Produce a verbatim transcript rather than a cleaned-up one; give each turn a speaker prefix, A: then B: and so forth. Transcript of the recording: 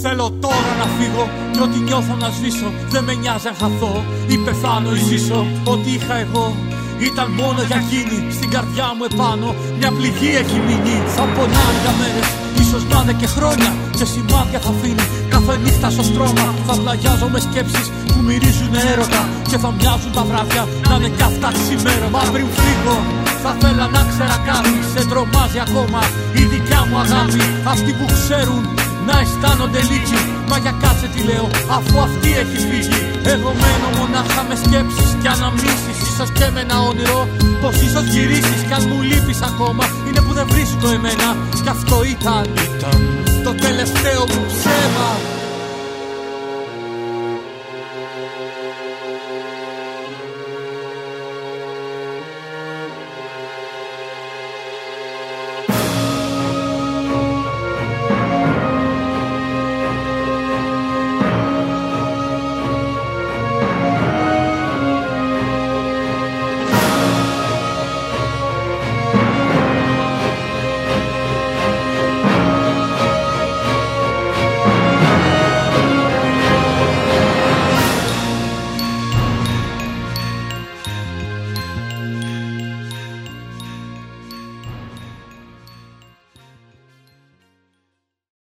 A: Θέλω τώρα να φύγω και ό,τι νιώθω να σβήσω. Δεν με νοιάζει αν χαθώ ή πεθάνω ή ζήσω. Ό,τι είχα εγώ ήταν μόνο για εκείνη. Στην καρδιά μου επάνω μια πληγή έχει μείνει. Θα πονάνε για μέρες, ίσως να είναι και χρόνια. Και σημάδια θα αφήνει κάθε νύχτα στο στρώμα. Θα πλαγιάζω με σκέψεις που μυρίζουν έρωτα. Και θα μοιάζουν τα βράδια να είναι κι αυτά ξημέρωμα. Μα πριν φύγω θα θέλα να ξέρα κάτι. Σε τρομάζει ακόμα η δικιά μου αγάπη. Αυτοί που ξέρουν να αισθάνονται λίγοι. Μα για κάτσε τι λέω, αφού αυτή έχει φύγει. Εγώ μένω μονάχα με σκέψεις και αναμνήσεις. Ίσως και με ένα όνειρο πως ίσως γυρίσεις. Κι αν μου λείπεις ακόμα είναι που δεν βρίσκω εμένα. Κι αυτό ήταν, ήταν το τελευταίο μου ψέμα.